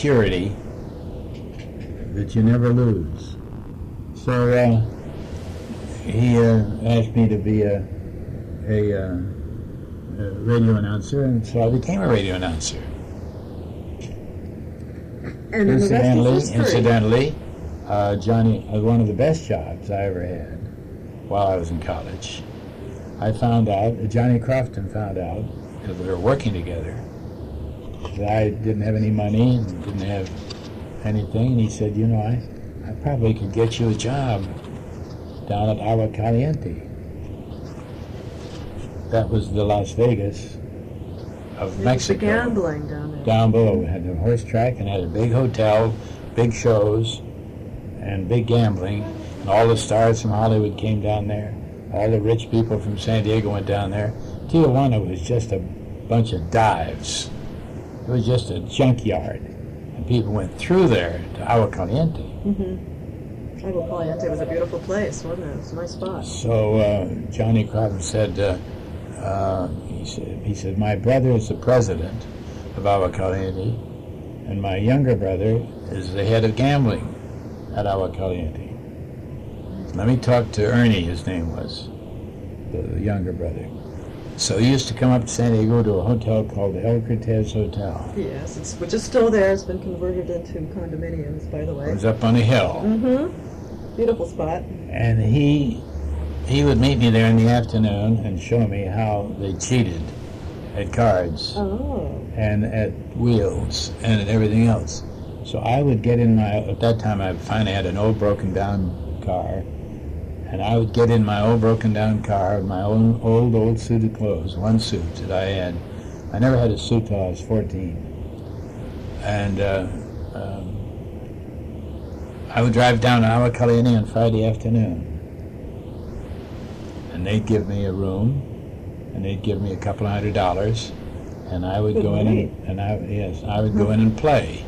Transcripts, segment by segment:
security that you never lose. So he asked me to be a radio announcer, and so I became a radio announcer. And then the rest is history. Incidentally, Johnny, one of the best jobs I ever had while I was in college, I found out, Johnny Crofton found out, because we were working together, that I didn't have any money and didn't have anything, and he said, you know, I probably could get you a job down at Agua Caliente. That was the Las Vegas of Mexico. The gambling down there. Down below. We had a horse track and had a big hotel, big shows, and big gambling. And all the stars from Hollywood came down there. All the rich people from San Diego went down there. Tijuana was just a bunch of dives. It was just a junkyard. And people went through there to Agua Caliente. Mm-hmm. Agua Caliente was a beautiful place, wasn't it? It was a nice spot. So Johnny Crofton said, he said, my brother is the president of Agua Caliente, and my younger brother is the head of gambling at Agua Caliente. Let me talk to Ernie, his name was, the younger brother. So he used to come up to San Diego to a hotel called the El Cortez Hotel. Yes, which is still there. It's been converted into condominiums, by the way. It was up on a hill. Mm-hmm. Beautiful spot. And he would meet me there in the afternoon and show me how they cheated at cards and at wheels and at everything else. So I would get in at that time I finally had an old broken down car, and I would get in my old broken down car with my own old suit of clothes, one suit that I had. I never had a suit till I was 14. And I would drive down to Agua Caliente on Friday afternoon. And they'd give me a room, and they'd give me $200, and I would go in I would go in and play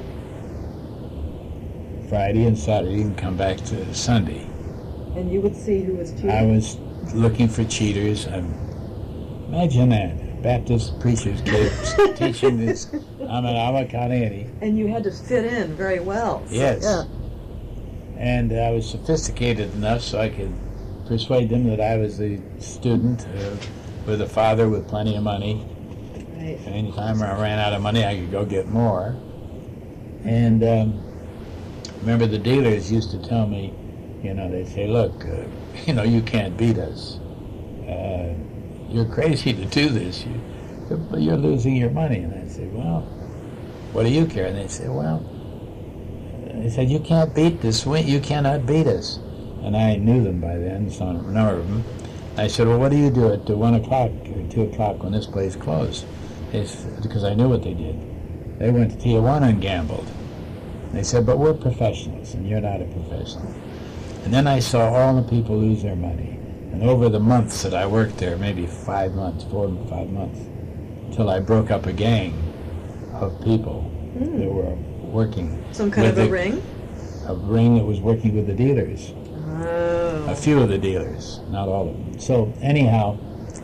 Friday and Saturday and come back to Sunday. And you would see who was cheating? I was looking for cheaters. Imagine that. Baptist preacher's kids teaching this. I'm at Agua Caliente. And you had to fit in very well. So, yes. Yeah. And I was sophisticated enough so I could persuade them that I was the student with a father with plenty of money. Right. And anytime I ran out of money, I could go get more. And remember, the dealers used to tell me, you know, they'd say, look, you know, you can't beat us. You're crazy to do this. You're losing your money. And I'd say, well, what do you care? And they'd say, well, they said, you can't beat this. You cannot beat us. And I knew them by then, so a number of them. I said, well, what do you do at 1 o'clock or 2 o'clock when this place closed? Because I knew what they did. They went to Tijuana and gambled. They said, but we're professionals, and you're not a professional. And then I saw all the people lose their money. And over the months that I worked there, maybe 5 months, 4 or 5 months, until I broke up a gang of people that were working. Some kind of a ring? A ring that was working with the dealers. Oh. A few of the dealers, not all of them. So anyhow,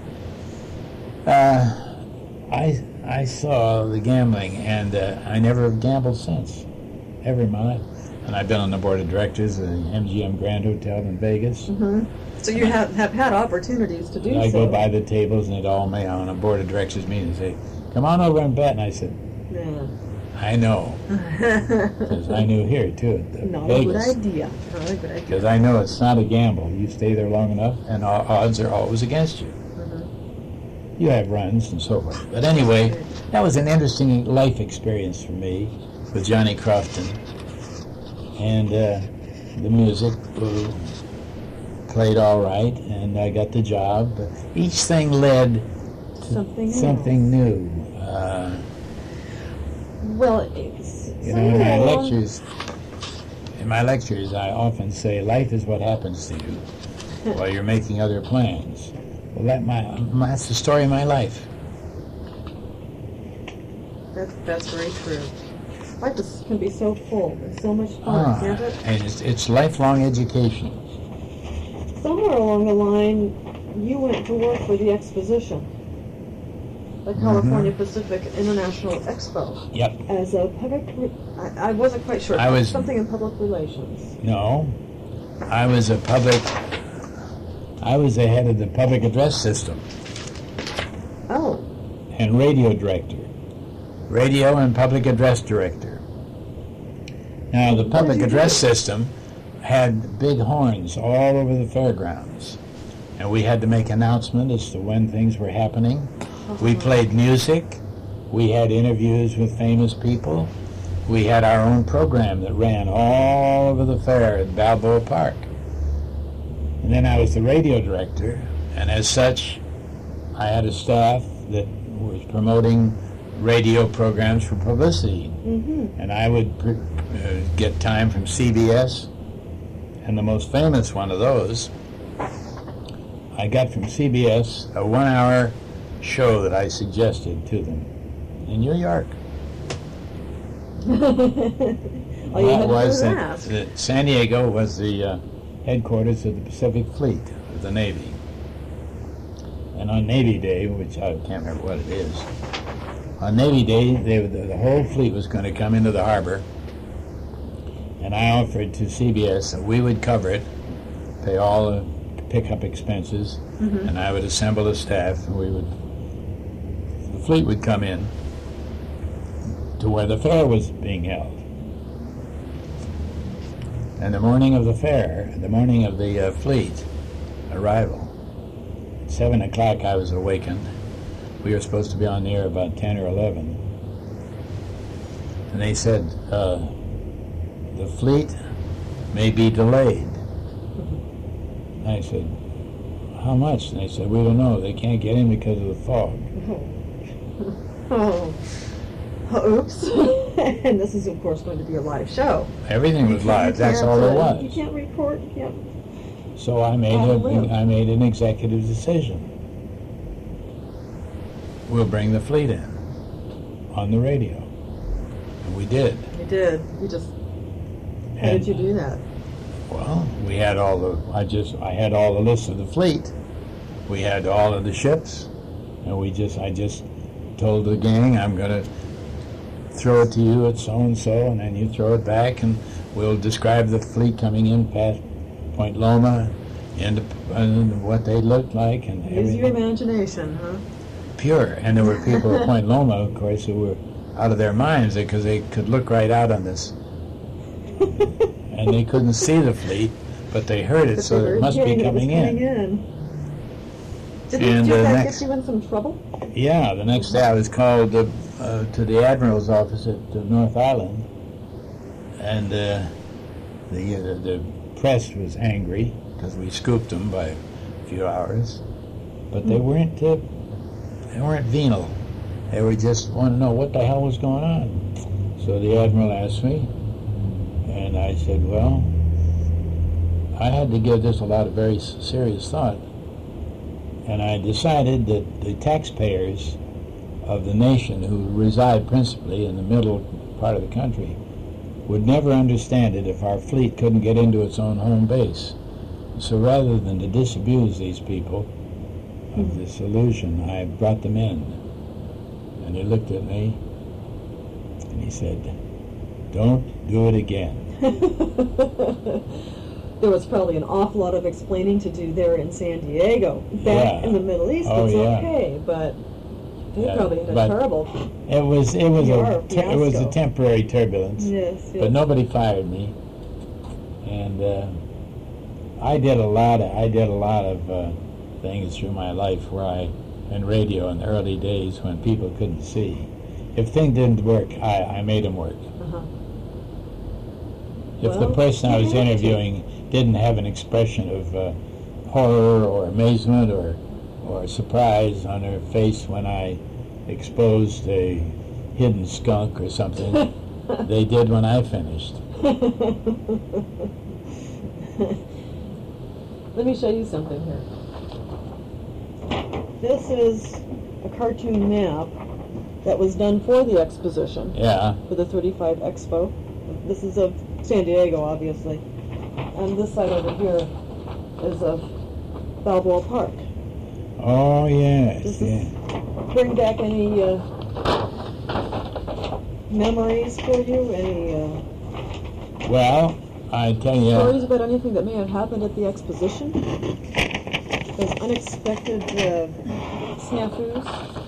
I saw the gambling, and I never gambled since, ever in my life. And I've been on the board of directors of the MGM Grand Hotel in Vegas. Mm-hmm. So you have had opportunities to do so. I go by the tables, and they'd all me on a board of directors meeting and say, come on over and bet. And I said, yeah. I know. Because I knew here, too, at Not Vegas. a good idea. Not a good idea. Because I know it's not a gamble. You stay there long enough, and odds are always against you. Mm-hmm. You have runs and so forth. But anyway, that was an interesting life experience for me with Johnny Crofton. And the music played all right, and I got the job. But each thing led to something new. Well, you know, in my lectures, I often say, life is what happens to you while you're making other plans. Well, that's the story of my life. That's very true. Life can be so full and so much fun, can't it? And it's lifelong education. Somewhere along the line, you went to work for the exposition. the California Pacific International Expo. Yep. As a public, I wasn't quite sure. I was something in public relations. No, I was the head of the public address system. Oh. And radio director. Radio and public address director. Now, the public address system had big horns all over the fairgrounds. And we had to make announcements as to when things were happening. We played music. We had interviews with famous people. We had our own program that ran all over the fair at Balboa Park. And then I was the radio director, and as such, I had a staff that was promoting radio programs for publicity. And I would get time from CBS, and the most famous one of those, I got from CBS a 1-hour show that I suggested to them in New York. San Diego was the headquarters of the Pacific Fleet of the Navy. And on Navy Day, which I can't remember what it is, on Navy Day, the whole fleet was going to come into the harbor, and I offered to CBS that we would cover it, pay all the pickup expenses, and I would assemble a staff, and the fleet would come in to where the fair was being held. And the morning of the fair, the morning of the fleet arrival, 7 o'clock I was awakened. We were supposed to be on the air about 10 or 11. And they said, the fleet may be delayed. And I said, how much? And they said, we don't know. They can't get in because of the fog. Oh, oops. And this is, of course, going to be a live show. Everything was live. That's all there was. You can't report. You can't. So I made an executive decision. We'll bring the fleet in on the radio. And we did. You did. How did you do that? Well, we had I had all the lists of the fleet. We had all of the ships, and I just told the gang, I'm going to throw it to you at so-and-so, and then you throw it back, and we'll describe the fleet coming in past Point Loma, and what they looked like, and Use everything. your imagination, huh? Pure. And there were people at Point Loma, of course, who were out of their minds because they could look right out on this. And they couldn't see the fleet, but they heard it, so it must be coming in. Did that get you in some trouble? Yeah, the next day I was called to the Admiral's office at North Island, and the press was angry because we scooped them by a few hours, but they weren't venal. They were just wanting to know what the hell was going on. So the Admiral asked me, and I said, well, I had to give this a lot of very serious thought. And I decided that the taxpayers of the nation, who reside principally in the middle part of the country, would never understand it if our fleet couldn't get into its own home base. So rather than to disabuse these people of this illusion, I brought them in. And he looked at me, and he said, don't do it again. There was probably an awful lot of explaining to do there in San Diego. Back in the Middle East, it's okay, but they probably had a terrible. It was a temporary turbulence. Yes. But nobody fired me, and I did a lot of things through my life in radio in the early days when people couldn't see. If things didn't work, I made them work. If the person I was interviewing didn't have an expression of horror or amazement or surprise on her face when I exposed a hidden skunk or something, they did when I finished. Let me show you something here. This is a cartoon map that was done for the exposition. Yeah. For the 35 Expo. This is of San Diego, obviously. And this side over here is of Balboa Park. Oh, yes. bring back any memories for you? Any well, I tell you, stories about anything that may have happened at the exposition? Those unexpected snafus?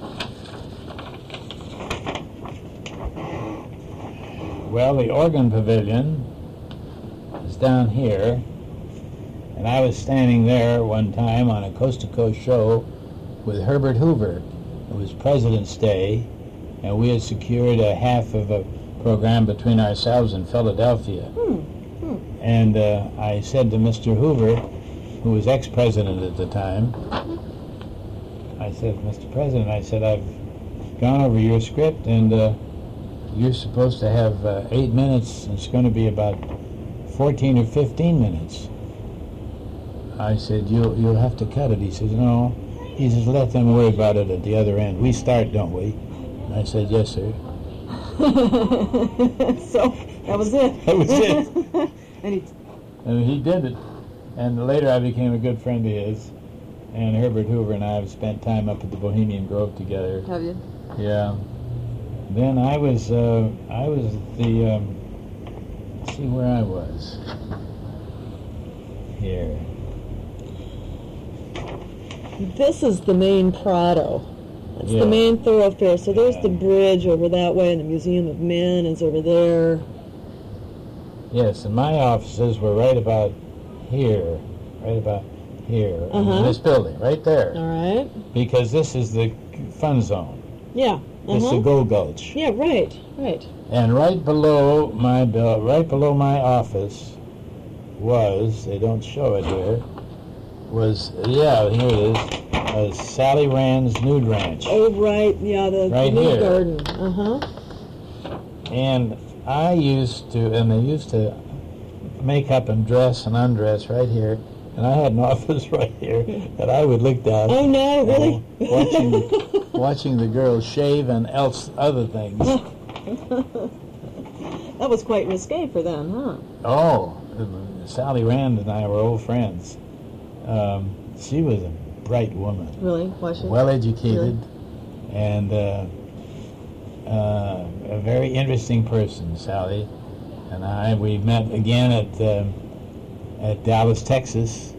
Well, the organ pavilion is down here, and I was standing there one time on a coast-to-coast show with Herbert Hoover. It was President's Day, and we had secured a half of a program between ourselves and Philadelphia. And I said to Mr. Hoover, who was ex-president at the time, I said, Mr. President, I said, I've gone over your script, and you're supposed to have 8 minutes. It's going to be about 14 or 15 minutes. I said, you'll have to cut it. He says, no. He says, let them worry about it at the other end. We start, don't we? And I said, yes, sir. So, that was it. That was it. And he did it. And later I became a good friend of his. And Herbert Hoover and I have spent time up at the Bohemian Grove together. Have you? Yeah. Then I was the, let's see where I was. Here. This is the main Prado. It's the main thoroughfare. So there's the bridge over that way, and the Museum of Men is over there. Yes, and my offices were right about here. In this building, right there. All right. Because this is the fun zone. Yeah. It's the Gold Gulch. Yeah, right. And right below my office was, they don't show it here, was, here it is, Sally Rand's Nude Ranch. Oh, right, yeah, the right nude here. garden. And they used to make up and dress and undress right here. And I had an office right here that I would look down. Oh, no, really? Watching the girls shave and other things. That was quite risque for them, huh? Oh, Sally Rand and I were old friends. She was a bright woman. Really? Was she? Well educated, and a very interesting person, Sally. And we met again at Dallas, Texas.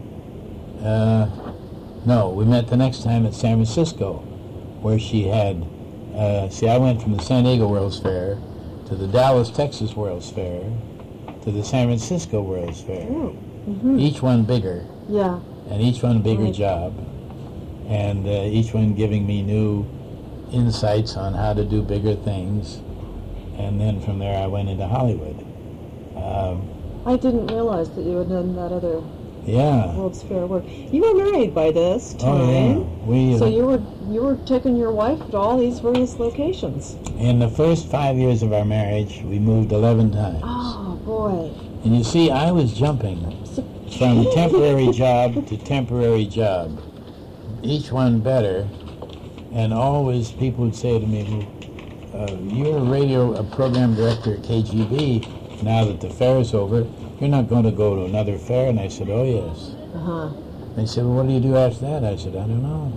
No, we met the next time at San Francisco, where she had, I went from the San Diego World's Fair to the Dallas, Texas World's Fair to the San Francisco World's Fair. Each one bigger. Yeah. And each one a bigger job. And each one giving me new insights on how to do bigger things. And then from there I went into Hollywood. I didn't realize that you had done that other World's Fair work. You were married by this time. Oh, yeah. So you were taking your wife to all these various locations. In the first 5 years of our marriage, we moved 11 times. Oh, boy. And you see, I was jumping from temporary job to temporary job, each one better, and always people would say to me, you're a program director at KGB. Now that the fair is over, you're not going to go to another fair? And I said, oh, yes. They said, well, what do you do after that? I said, I don't know.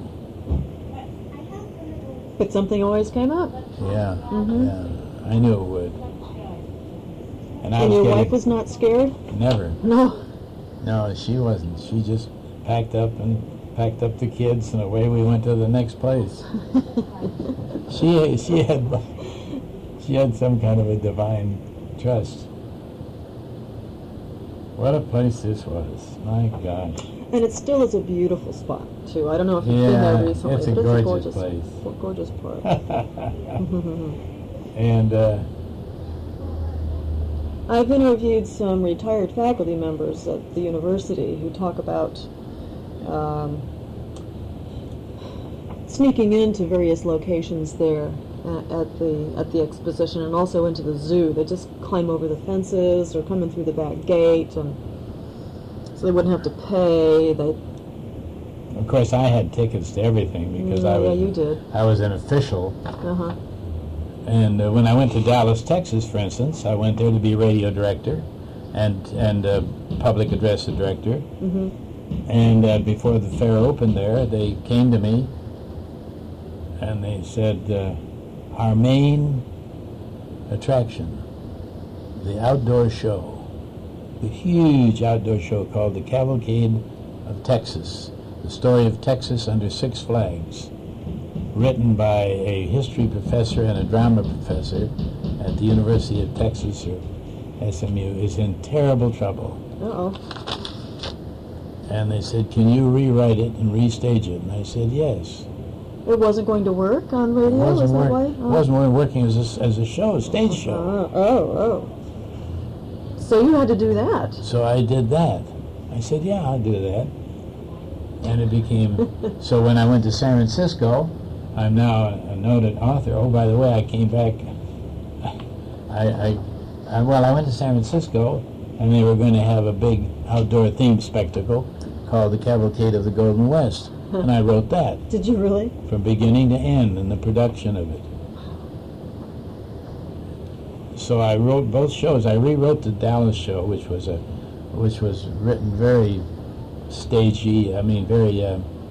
But something always came up. Yeah, I knew it would. And your wife was not scared? Never. No, she wasn't. She just packed up the kids, and away we went to the next place. She had some kind of a divine trust. What a place this was. My God. And it still is a beautiful spot, too. I don't know if you've been there recently. It's a gorgeous place. Gorgeous park. And I've interviewed some retired faculty members at the university who talk about sneaking into various locations there at the exposition, and also into the zoo. They just climb over the fences or come in through the back gate, and so they wouldn't have to pay. Of course, I had tickets to everything because I was an official. And when I went to Dallas, Texas, for instance, I went there to be radio director and public address director. And before the fair opened there, they came to me and they said, our main attraction, the outdoor show, the huge outdoor show called the Cavalcade of Texas, the story of Texas under Six Flags, written by a history professor and a drama professor at the University of Texas, or SMU, is in terrible trouble. Uh-oh. And they said, can you rewrite it and restage it? And I said, yes. It wasn't going to work on radio? Is that why? It wasn't working as a show, a stage show. Oh. So you had to do that. So I did that. I said, yeah, I'll do that. And it became, so when I went to San Francisco, I'm now a noted author. Oh, by the way, I came back, I went to San Francisco, and they were going to have a big outdoor themed spectacle called the Cavalcade of the Golden West. And I wrote that. Did you really? From beginning to end in the production of it. So I wrote both shows. I rewrote the Dallas show, which was written very stagey. I mean, very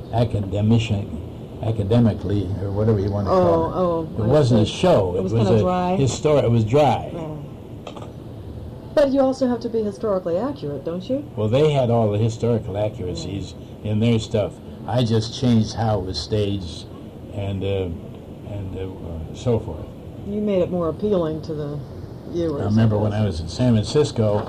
academically, or whatever you want to call it. It wasn't a show. It was kind of dry. It was dry. But you also have to be historically accurate, don't you? Well, they had all the historical accuracies in their stuff. I just changed how it was staged and so forth. You made it more appealing to the viewers. I remember when I was in San Francisco,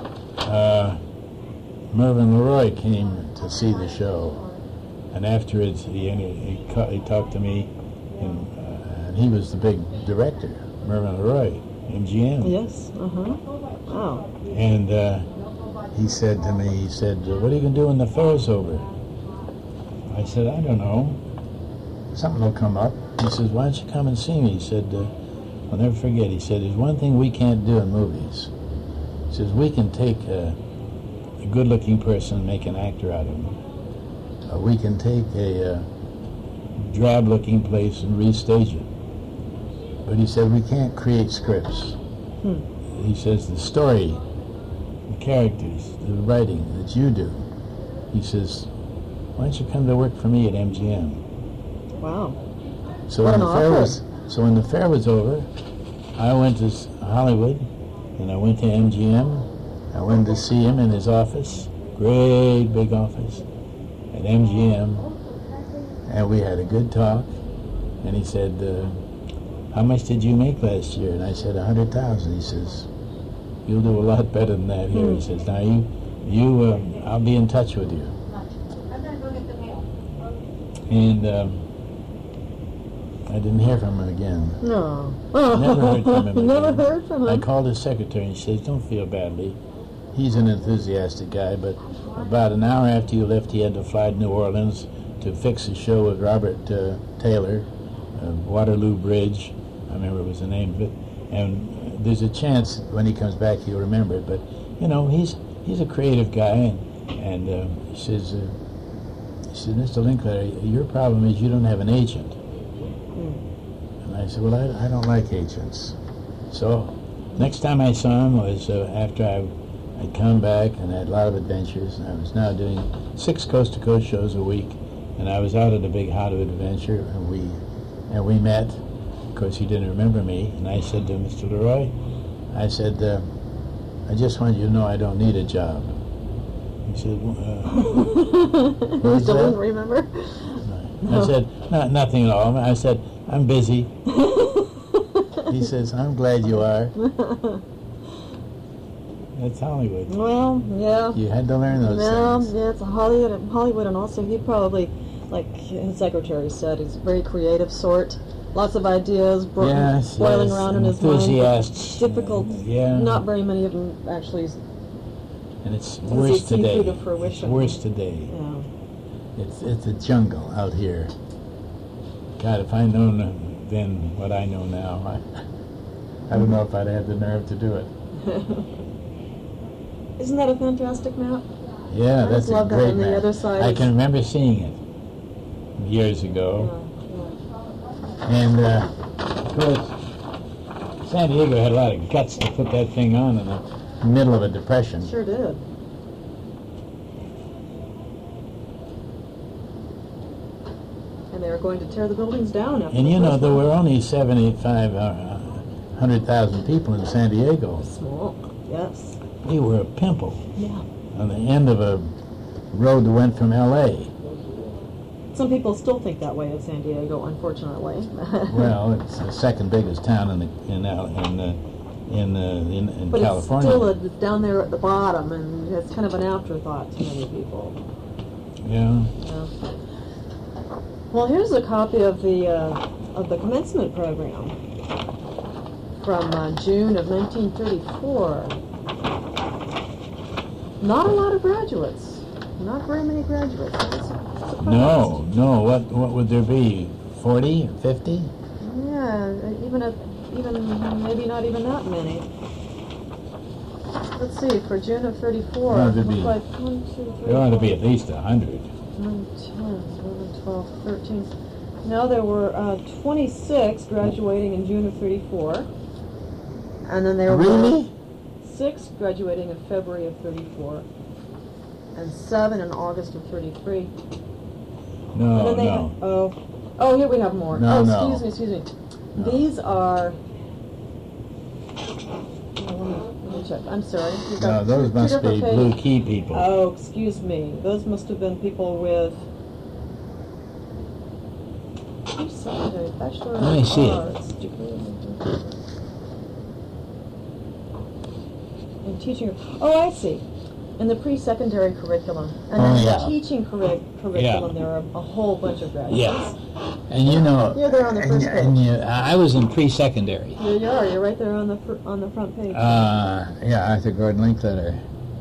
Mervyn LeRoy came to see the show, and afterwards he talked to me, and he was the big director, Mervyn LeRoy, MGM. Yes. Wow. And he said to me, what are you going to do when the fair's over? I said, I don't know. Something will come up. He says, why don't you come and see me? He said, I'll never forget, he said, there's one thing we can't do in movies. He says, we can take a good-looking person and make an actor out of him. We can take a drab-looking place and restage it. But he said, we can't create scripts. He says, the story, the characters, the writing that you do, he says, why don't you come to work for me at MGM? Wow. So when the fair was over, I went to Hollywood, and I went to MGM. I went to see him in his office, great big office at MGM, and we had a good talk. And he said, how much did you make last year? And I said, 100,000. He says, you'll do a lot better than that here. He says, now I'll be in touch with you. And I didn't hear from him again. No. Never heard from him again. Never heard from him. I called his secretary and she says, don't feel badly. He's an enthusiastic guy, but about an hour after you left, he had to fly to New Orleans to fix a show with Robert Taylor, Waterloo Bridge. I remember it was the name of it. And there's a chance when he comes back he'll remember it. But, you know, he's a creative guy, and he says, Mr. Linklater, your problem is you don't have an agent. And I said, well, I don't like agents. So next time I saw him was after I'd come back and had a lot of adventures, and I was now doing 6 coast-to-coast shows a week, and I was out at a big Hollywood adventure, and we met. Of course, he didn't remember me, and I said to Mr. LeRoy, I said, I just want you to know I don't need a job. He said, you still didn't remember? No. I said, nothing at all. I said, I'm busy. He says, I'm glad you are. That's Hollywood. Well, yeah. You had to learn those things. Yeah, it's Hollywood, and also he probably, like his secretary said, he's a very creative sort. Lots of ideas boiling around in his mind. Enthusiasts. Difficult. Yeah. Not very many of them actually. And it's worse today. It's worse today. Yeah. It's a jungle out here. God, if I'd known then what I know now, I don't know if I'd have the nerve to do it. Isn't that a fantastic map? Yeah, that's a great map. The other side I can remember seeing it years ago. And, of course, San Diego had a lot of guts to put that thing on in the middle of a depression. Sure did. And and they were going to tear the buildings down after And the you know, first there one. were only 100,000 people in San Diego. Small, yes. We were a pimple Yeah. on the end of a road that went from L.A. Some people still think that way of San Diego, unfortunately. Well, it's the second biggest town in But California. it's still down there at the bottom, and it's kind of an afterthought to many people. Yeah. Yeah. Well, here's a copy of the commencement program from June of 1934. Not a lot of graduates. Not very many graduates. I was surprised. No. What would there be? 40 or 50? Yeah, even maybe not even that many. Let's see, for June of 34, There ought to looks be- like 1, 2, 3, There ought to be 4, at least 100. 9, 10, 11, 12, 13. No, there were 26 graduating in June of 34. And then there Really? were 6 graduating in February of 34. And 7 in August of 33. And No, then they no. Oh, here we have more. No, excuse no. me, excuse me. No. These are... Let me check. I'm sorry. We've No, got those two must different be pages. Blue Key people. Oh, excuse me. Those must have been people with... Secondary Bachelor Let me of see it. Arts degree in teaching. Oh, I see. In the pre-secondary curriculum. And Oh, then in yeah. the teaching curriculum, Yeah. there are a whole bunch of graduates. Yeah. And you know, Here they're on the first I was in pre-secondary. There you are. You're right there on the front page. Yeah, Arthur Gordon Linkletter.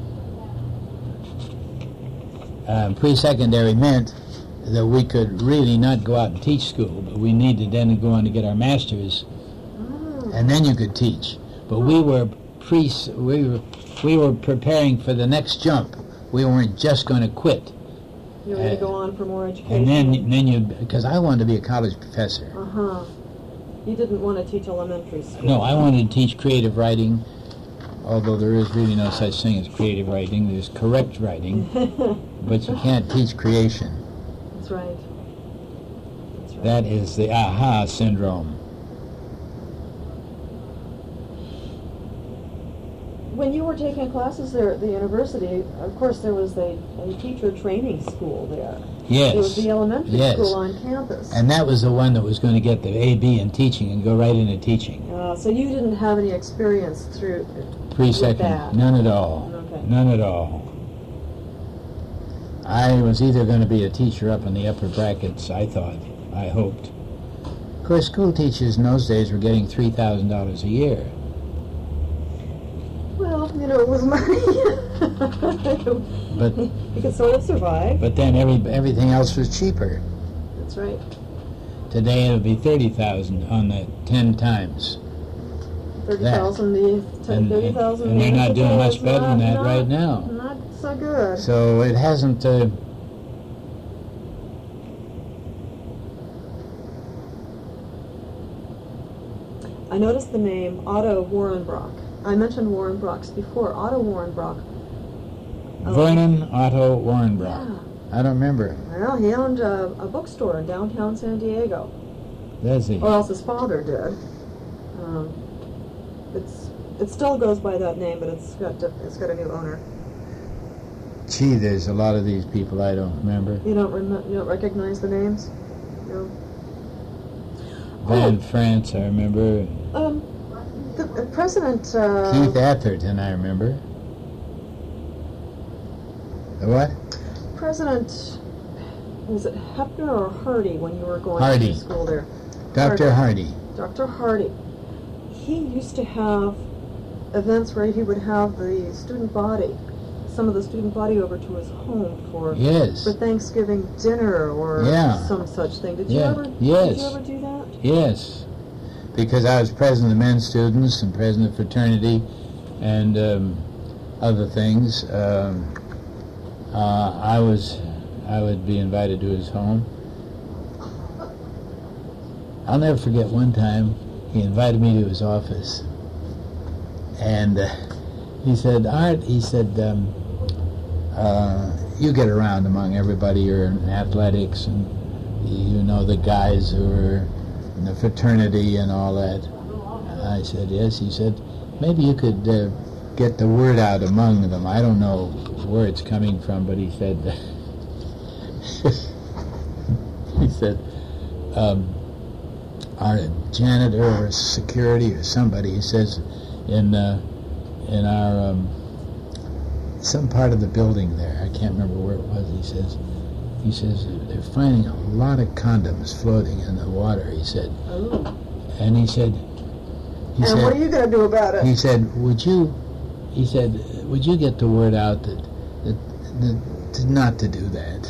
Pre-secondary meant that we could really not go out and teach school, but we needed then to go on to get our masters, and then you could teach. But we were preparing for the next jump. We weren't just going to quit. You were going to go on for more education. And then you, because I wanted to be a college professor. Uh-huh. You didn't want to teach elementary school. No, I wanted to teach creative writing, although there is really no such thing as creative writing. There's correct writing, but you can't teach creation. That's right. That's right. That is the aha syndrome. When you were taking classes there at the university, of course there was a teacher training school there. Yes. It was the elementary Yes. school on campus. And that was the one that was going to get the A.B. in teaching and go right into teaching. So you didn't have any experience through Pre-second, that. none at all. Okay. None at all. I was either going to be a teacher up in the upper brackets, I thought, I hoped. Of course, school teachers in those days were getting $3,000 a year. Well, it was money. But you could sort of survive. but then everything else was cheaper. That's right. Today it would be $30,000 on the 10 times. 30,000. And 30,000. and they're not doing much is better than that not- right now. Not so good. So it hasn't. I noticed the name Otto Warrenbrock. I mentioned Warrenbrocks before. Otto Warrenbrock. Vernon Otto Warrenbrock. Yeah. I don't remember. Well, he owned a bookstore in downtown San Diego, Does he? or else his father did. It still goes by that name, but it's got a new owner. Gee, there's a lot of these people I don't remember. You don't recognize the names? No. Van France, I remember. The President. Keith Atherton, I remember. The what? President. Was it Hepner or Hardy when you were going Hardy. to school there? Dr. Hardy. Dr. Hardy. He used to have events where he would have the student body, some of the student body over to his home for Yes. Thanksgiving dinner or Yeah. some such thing. Did you Yeah. ever? Yes. Did you ever do that? Yes. Because I was president of the men's students and president of fraternity and other things. I would be invited to his home. I'll never forget one time he invited me to his office, and he said, "Art," he said, "you get around among everybody. You're in athletics and you know, the guys who were in the fraternity and all that. I said, yes. He said, maybe you could get the word out among them. I don't know where it's coming from, but he said, he said, our janitor or security or somebody, he says, in our some part of the building there, I can't remember where it was, he says they're finding a lot of condoms floating in the water, he said. Oh. And he said, what are you going to do about it? He said, would you get the word out that not to do that?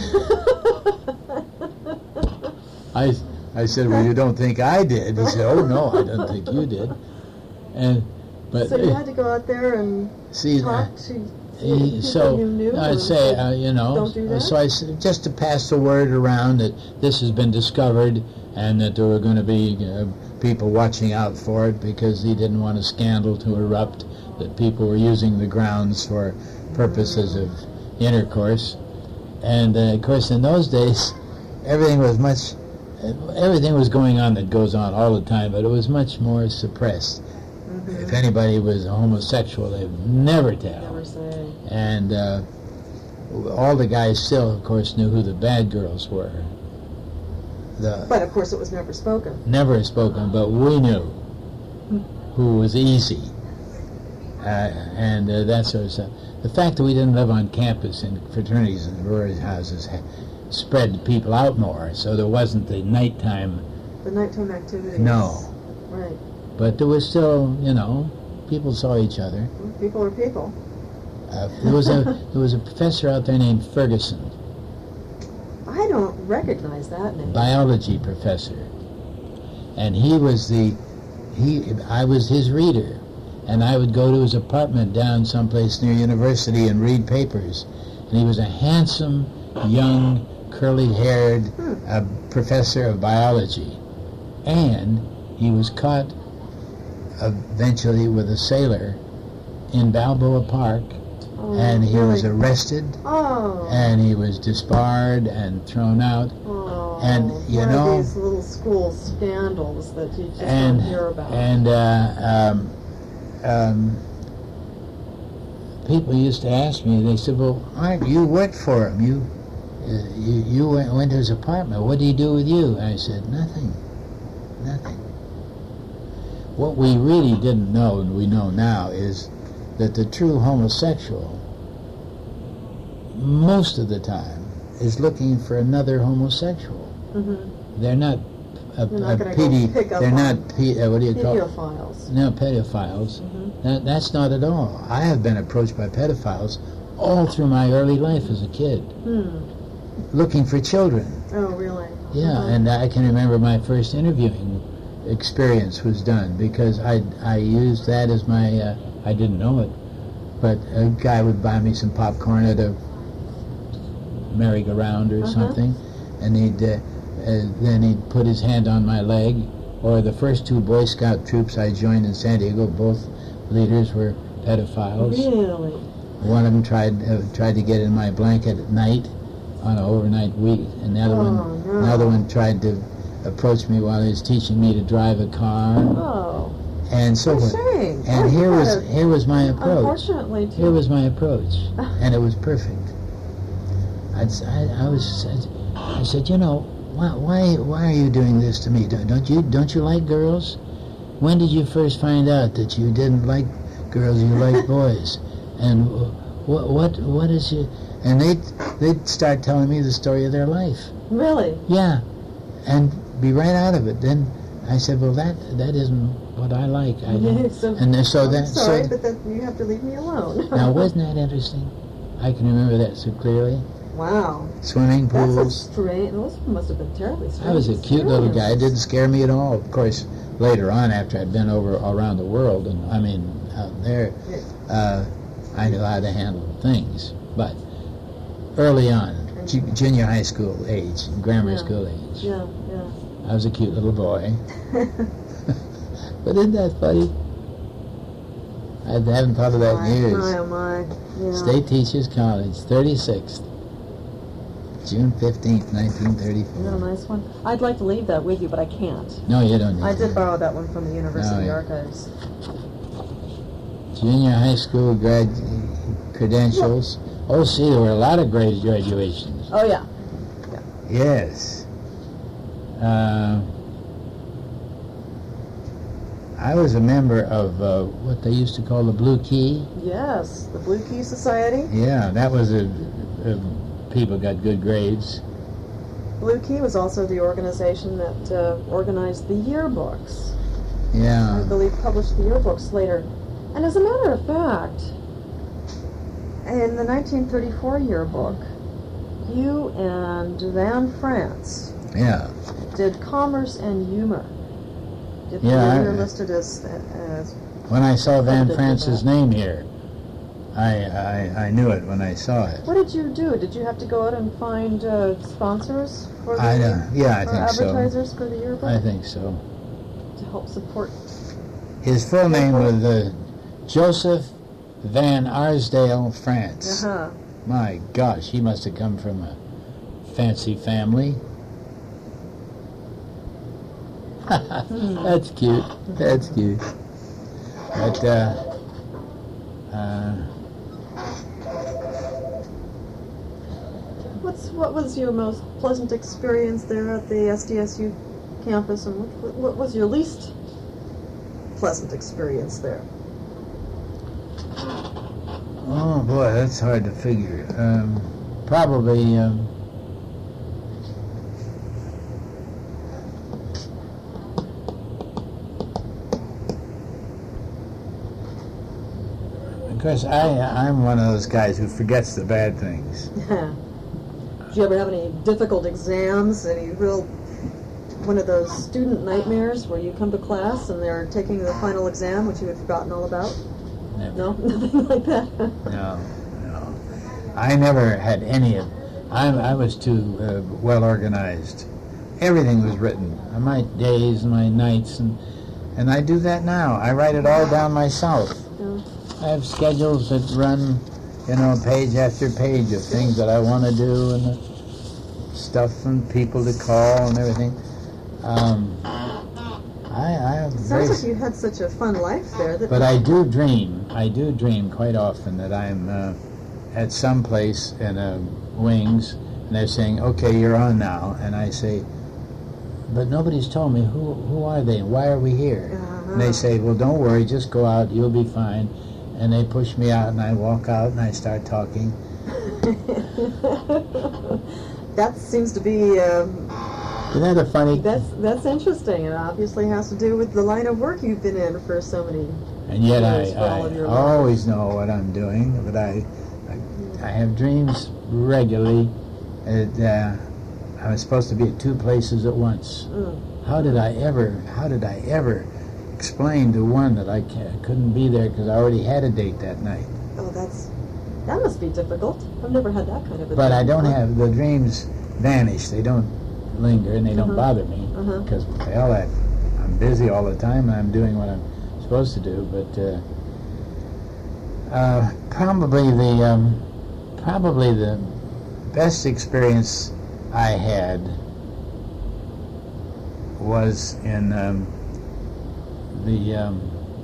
I said, well, you don't think I did? He said, oh no, I don't think you did. But so you had to go out there and talk to people you knew? I'd say, don't do that? So I said, just to pass the word around that this has been discovered and that there were going to be people watching out for it because he didn't want a scandal to erupt, that people were using the grounds for purposes of intercourse. And of course, in those days, everything was going on that goes on all the time, but it was much more suppressed. Mm-hmm. If anybody was a homosexual, they would never tell. Never say. And all the guys still, of course, knew who the bad girls were. But of course, it was never spoken. Never spoken, but we knew who was easy, and that sort of stuff. The fact that we didn't live on campus in fraternities and sorority houses spread people out more, so there wasn't the nighttime. The nighttime activities. No. Right. But there was still, people saw each other. People are people. There was a professor out there named Ferguson. I don't recognize that name. Biology professor, and I was his reader, and I would go to his apartment down someplace near university and read papers. And he was a handsome, young, curly-haired professor of biology, and he was caught eventually with a sailor in Balboa Park, and he was arrested, and he was disbarred and thrown out. And one of these little school scandals that you just don't hear about. And people used to ask me, they said, well, Art, you worked for him. You went to his apartment. What did he do with you? I said, nothing. What we really didn't know, and we know now, is that the true homosexual, most of the time, is looking for another homosexual. Mm-hmm. They're not pedophiles. No, pedophiles. Mm-hmm. That's not at all. I have been approached by pedophiles all through my early life as a kid, looking for children. Oh, really? Yeah, and I can remember my first interviewing experience was done because I used that as my, I didn't know it, but a guy would buy me some popcorn at a merry-go-round or something, and then he'd put his hand on my leg. Or the first two Boy Scout troops I joined in San Diego, both leaders were pedophiles. Really? One of them tried to get in my blanket at night on an overnight week, and the other one tried to approach me while he was teaching me to drive a car. Oh. And so forth. And here was my approach. Unfortunately, too. Here was my approach, and it was perfect. I said, why are you doing this to me? Don't you like girls? When did you first find out that you didn't like girls, you liked boys? And what is your... And they'd start telling me the story of their life. Really? Yeah, and be right out of it. Then I said, well, that isn't what I like. But you have to leave me alone. Now, wasn't that interesting? I can remember that so clearly. Wow. Swimming pools. That's strange. Those must have been terribly strange. I was a cute little guy. It didn't scare me at all. Of course, later on, after I'd been around the world, and out there, I knew how to handle things. But early on, junior high school age, grammar school age, I was a cute little boy. But isn't that funny? I haven't thought of that in years. My, oh my. Yeah. State Teachers College, 36th. June 15th, Isn't that a 1934. nice one? I'd like to leave that with you, but I can't. No, you don't need I to. did borrow that one from the University yeah. Archives. Junior high school credentials. Oh, see, there were a lot of graduations. Oh, yeah. Yes. I was a member of what they used to call the Blue Key. Yes, the Blue Key Society. Yeah, that was people got good grades. Blue Key was also the organization that organized the yearbooks. Yeah. I believe published the yearbooks later. And as a matter of fact, in the 1934 yearbook, you and Van France Yeah. did commerce and humor. Yeah, You're listed as when I saw Van Credited to France's that. name here, I knew it when I saw it. What did you do? Did you have to go out and find sponsors for the I or think so. advertisers for the yearbook I think so. to help support? His full name was Joseph Van Arsdale France. Uh-huh. My gosh, he must have come from a fancy family. That's cute. That's cute. But What was your most pleasant experience there at the SDSU campus, and what was your least pleasant experience there? oh boy, that's hard to figure. Probably. Of course, I'm one of those guys who forgets the bad things. Did you ever have any difficult exams? Any real one of those student nightmares where you come to class and they're taking the final exam, which you had forgotten all about? Never. No, nothing like that. No. I never had any of. I was too well organized. Everything was written. My days, my nights, and I do that now. I write it all down myself. Yeah. I have schedules that run, page after page of things that I want to do and stuff and people to call and everything. I Sounds like you had such a fun life there. But I do dream. I do dream quite often that I'm at some place in wings, and they're saying, "Okay, you're on now," and I say, "But nobody's told me who are they? Why are we here?" Uh-huh. And they say, "Well, don't worry, just go out. You'll be fine." And they push me out, and I walk out, and I start talking. That seems to be. Isn't that a funny? That's interesting. It obviously has to do with the line of work you've been in for so many. And yet years, for all of I your always know what I'm doing, but I have dreams regularly. I was supposed to be at two places at once. Mm. How did I ever explain to one that I couldn't be there because I already had a date that night? Oh, that must be difficult. I've never had that kind of a. But dream I don't before. have the dreams vanish. They don't linger and they don't bother me because I'm busy all the time and I'm doing what I'm supposed to do. But probably the best experience I had was in the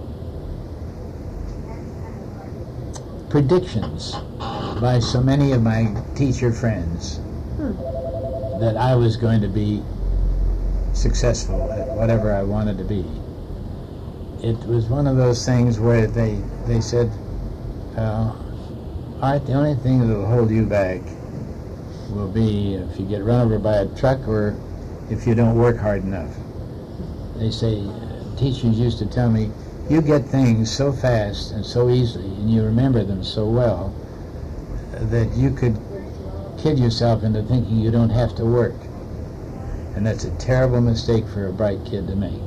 predictions by so many of my teacher friends that I was going to be successful at whatever I wanted to be. It was one of those things where they said, Art, the only thing that will hold you back will be if you get run over by a truck or if you don't work hard enough. They say, teachers used to tell me, you get things so fast and so easily and you remember them so well that you could kid yourself into thinking you don't have to work. And that's a terrible mistake for a bright kid to make.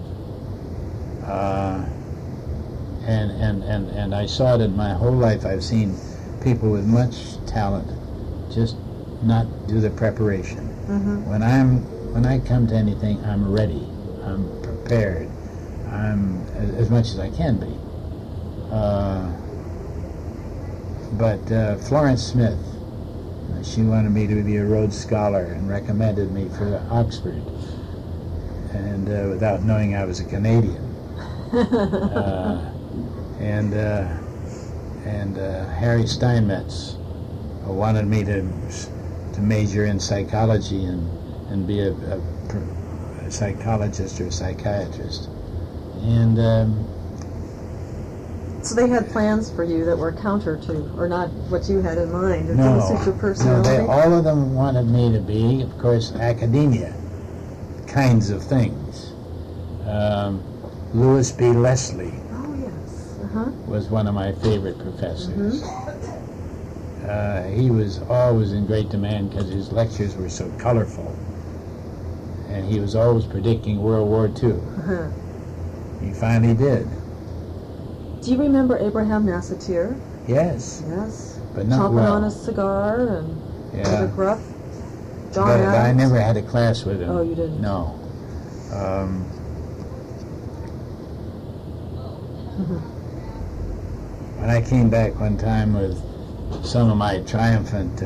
And I saw it in my whole life. I've seen people with much talent just not do the preparation. When I come to anything, I'm ready. I'm prepared. I'm as much as I can be. But Florence Smith She wanted me to be a Rhodes Scholar and recommended me for Oxford, and without knowing I was a Canadian. And Harry Steinmetz wanted me to major in psychology and be a psychologist or a psychiatrist. And so they had plans for you that were counter to, or not what you had in mind. It no, didn't suit your personality. No, all of them wanted me to be, of course, academia kinds of things. Louis B. Leslie was one of my favorite professors. He was always in great demand because his lectures were so colorful, and he was always predicting World War II. He finally did. Do you remember Abraham Nassatir? Yes. Yes. But not chomping well. on a cigar and with a gruff. John but I Adams? never had a class with him. Oh, you didn't? No. When I came back one time with some of my triumphant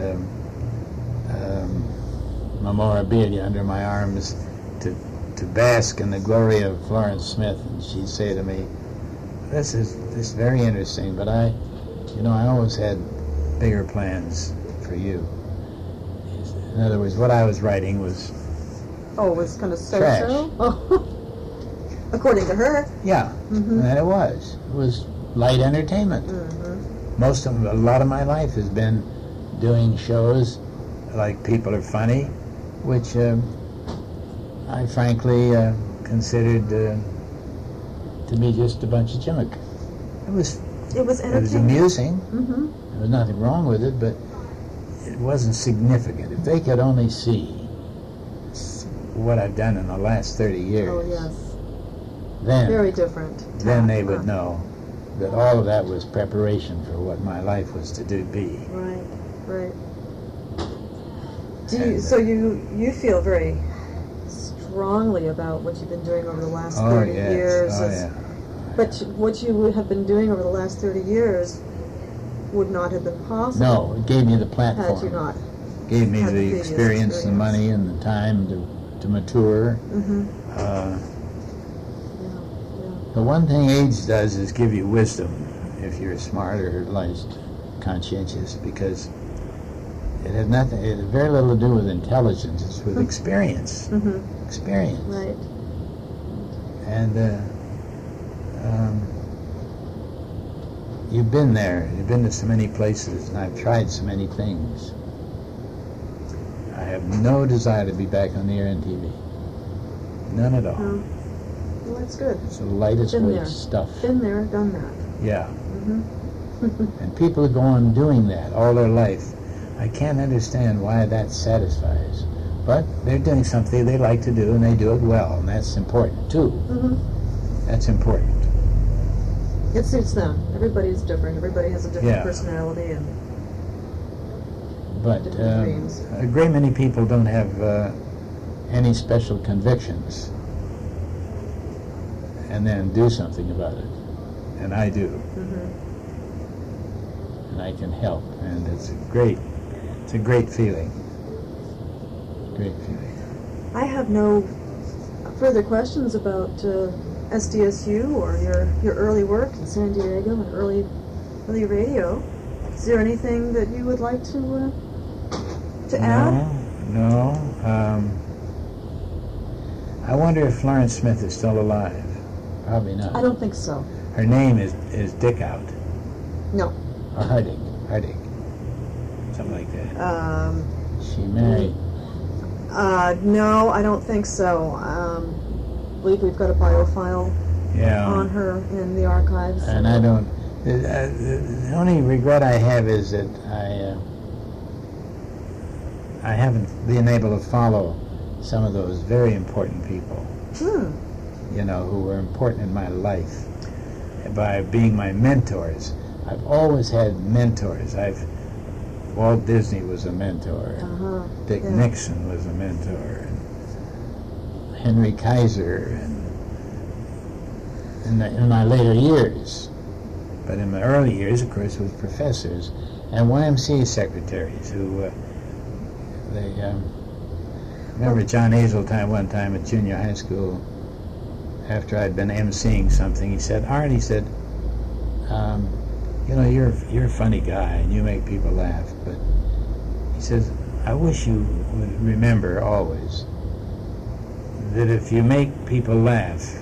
memorabilia under my arms to bask in the glory of Florence Smith, and she'd say to me, this is very interesting, but I always had bigger plans for you. In other words, what I was writing was it was kind of trash. so-so? Oh. According to her. Yeah, and it was. It was light entertainment. A lot of my life has been doing shows like People Are Funny, which I frankly considered to be just a bunch of junk. It was entertaining. It was amusing. There was nothing wrong with it, but it wasn't significant. If they could only see what I've done in the last 30 years, oh yes, then very different. Then they would know that all of that was preparation for what my life was to be. Right. So you feel very strongly about what you've been doing over the last 30 years. But what you have been doing over the last 30 years would not have been possible. No, it gave me the platform. Had you not. Gave me the experience, the money, and the time to mature. The one thing age does is give you wisdom if you're smart or at least conscientious, because it has very little to do with intelligence. It's with experience. Experience. Right. And you've been there. You've been to so many places, and I've tried so many things. I have no desire to be back on the air and TV. None at all. Well, that's good. It's the lightest weight stuff. Been there, done that. Yeah. And people go on doing that all their life. I can't understand why that satisfies. But they're doing something they like to do, and they do it well, and that's important, too. That's important. It suits them. Everybody's different. Everybody has a different personality and different dreams. A great many people don't have any special convictions and then do something about it. And I do. And I can help. And it's a great feeling. Great feeling. I have no further questions about SDSU or your early work in San Diego and early radio. Is there anything that you would like to add? No. I wonder if Florence Smith is still alive. Probably not. I don't think so. Her name is Dickout. No. Or Hardig. Something like that. She married. No, I don't think so. I believe we've got a biofile on her in the archives. And I don't. The only regret I have is that I haven't been able to follow some of those very important people. Who were important in my life by being my mentors. I've always had mentors. Walt Disney was a mentor. Dick Nixon was a mentor. And Henry Kaiser. And in my later years. But in my early years, of course, with professors and YMCA secretaries who Remember John Hazeltine one time at junior high school, after I'd been emceeing something, he said, Art, he said, you know, you're a funny guy and you make people laugh, but he says, I wish you would remember always that if you make people laugh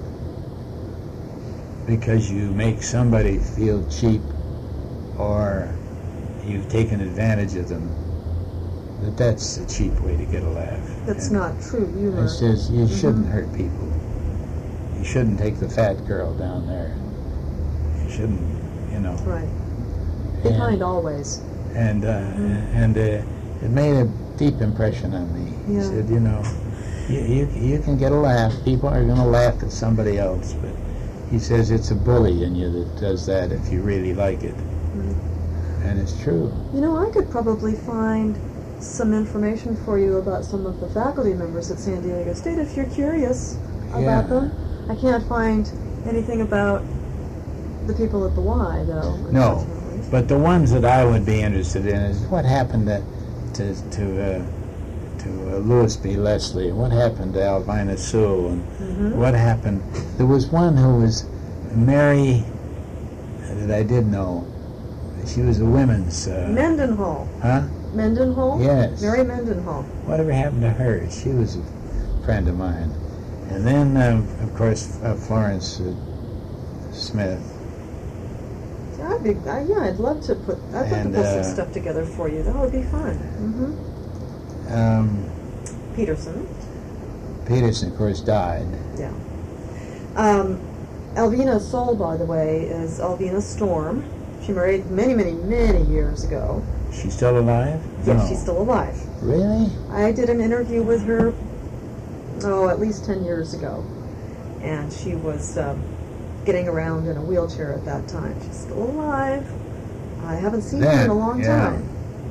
because you make somebody feel cheap or you've taken advantage of them, that's a cheap way to get a laugh. That's And not true humor. it says you shouldn't hurt people. You shouldn't take the fat girl down there. You shouldn't, you know. Right. Be kind always. And it made a deep impression on me. Yeah. He said, you know, you can get a laugh. People are going to laugh at somebody else, but he says it's a bully in you that does that if you really like it. Right. And it's true. You know, I could probably find some information for you about some of the faculty members at San Diego State if you're curious about them. I can't find anything about the people at the Y, though. No, but the ones that I would be interested in is what happened to Louis B. Leslie, what happened to Alvina Sewell, and what happened. There was one who was Mary that I did know. She was a women's... Mendenhall. Huh? Mendenhall? Yes. Mary Mendenhall. Whatever happened to her? She was a friend of mine. And then, of course, Florence Smith. I'd love to put some stuff together for you. That would be fun. Peterson. Peterson, of course, died. Yeah. Alvina Soul, by the way, is Alvina Storm. She married many, many, many years ago. She's still alive? Yes, No. she's still alive. Really? I did an interview with her, at least 10 years ago. And she was getting around in a wheelchair at that time. She's still alive. I haven't seen her in a long time.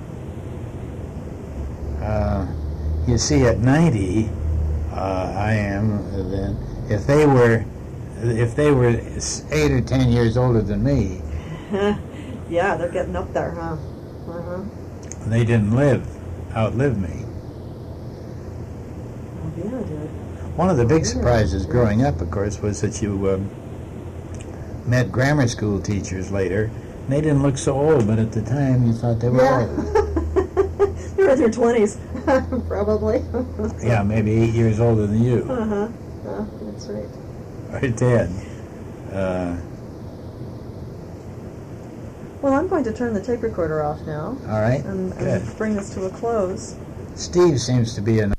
You see, at 90, I am then. If they were 8 or 10 years older than me, yeah, they're getting up there, huh? they didn't outlive me. Alvina did. One of the big surprises growing up, of course, was that you met grammar school teachers later, and they didn't look so old, but at the time you thought they were old. They were in their 20s, probably. Yeah, maybe 8 years older than you. That's right. Or 10. Well, I'm going to turn the tape recorder off now. All right. And Good. bring this to a close. Steve seems to be a